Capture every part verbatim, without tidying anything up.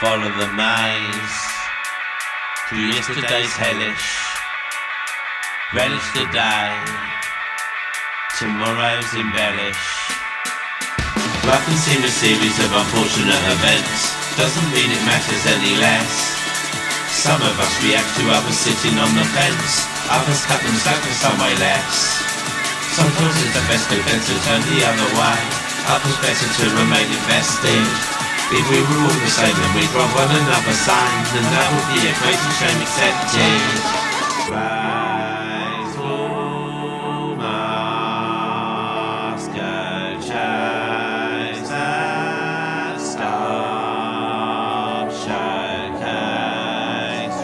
Follow the maze through yesterday's hellish. Relish the day, tomorrow's embellish. Life can seem a series of unfortunate events, doesn't mean it matters any less. Some of us react to others sitting on the fence, others cut them slack for some way less. Sometimes it's the best defense to turn the other way, others better to remain invested. If we were all the same then we'd rob one another sane, then that would be a crazy shame accepted. Rise, all must go chase that star, showcase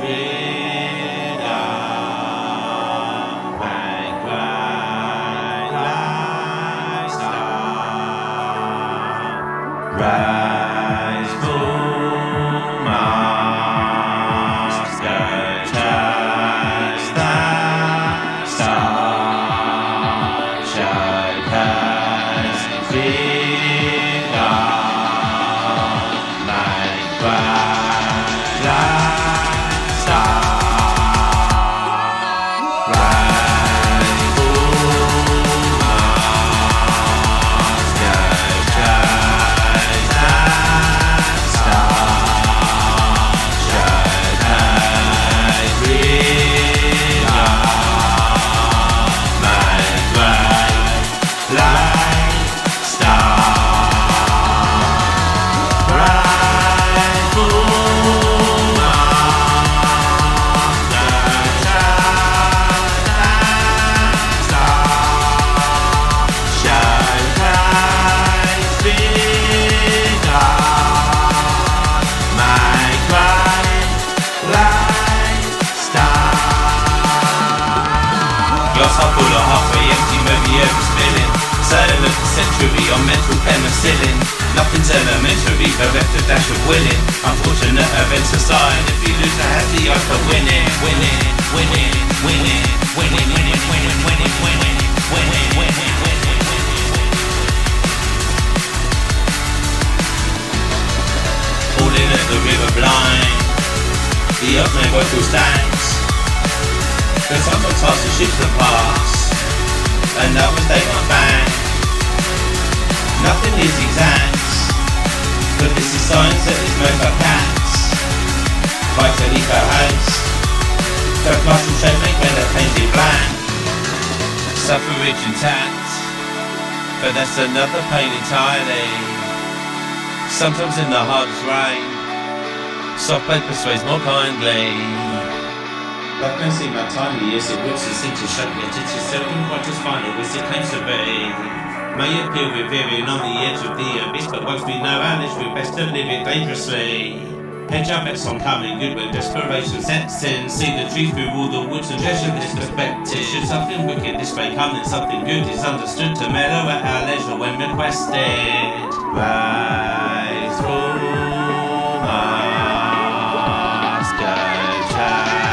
freedom, make great lifestyle. Rise. Glass half full or halfway empty, maybe overspilling. Certain of the century on mental penicillin. Nothing's elementary, but left a dash of willing. Unfortunate events aside, if you lose a hat, the odds for winning. Winning, winning, winning, winning, winning, winning, winning, winning, winning, winning, winning, winning. Falling at the river blind, the odds may work through stands. But sometimes past the ships that pass, and that was they got bang. Nothing is exact, but this is science that is made by cats. Vitally cohaste, the muscle shape make when they're painted blank. Suffrage intact, but that's another pain entirely. Sometimes in the hardest rain, soft paper sways more kindly. Life may seem untimely as it whips us into shape, yet it is seldom quite as final as it claims to be. May appear we're veering on the edge of the abyss, but once we know our niche, we're best to live it dangerously. Hedge our bets on coming good when desperation sets in. See the tree through all the woods and treasure this perspective. Should something wicked this way come, then something good is understood to mellow at our leisure when requested. Rise, fall, must go chase.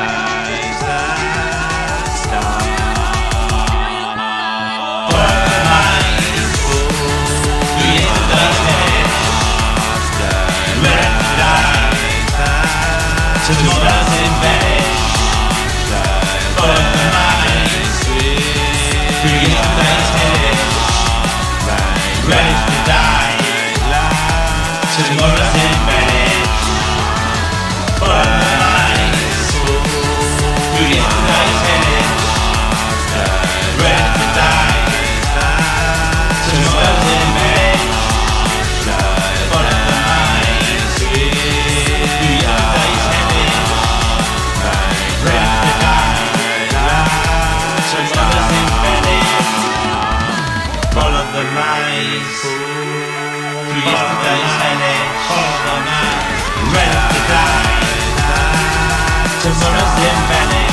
Tomorrow's embellished, follow the maze through yesterday's hellish. Relish the day, tomorrow's embellished, follow the maze through yesterday's hellish. Relish the day, tomorrow's embellished, follow the maze through yesterday's hellish. Follow the maze through yesterday's hellish. Follow the maze, relish the day, tomorrow's embellished.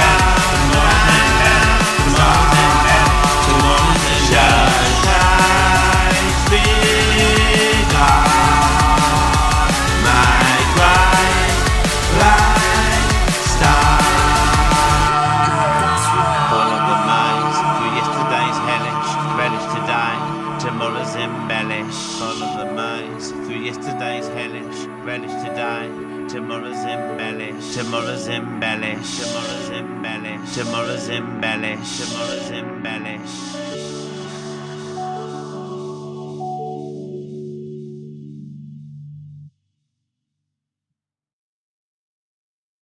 Tomorrow's embellished. Yesterday's hellish, relish today. Tomorrow's embellished, tomorrow's embellished, tomorrow's embellished, tomorrow's embellished, tomorrow's embellished.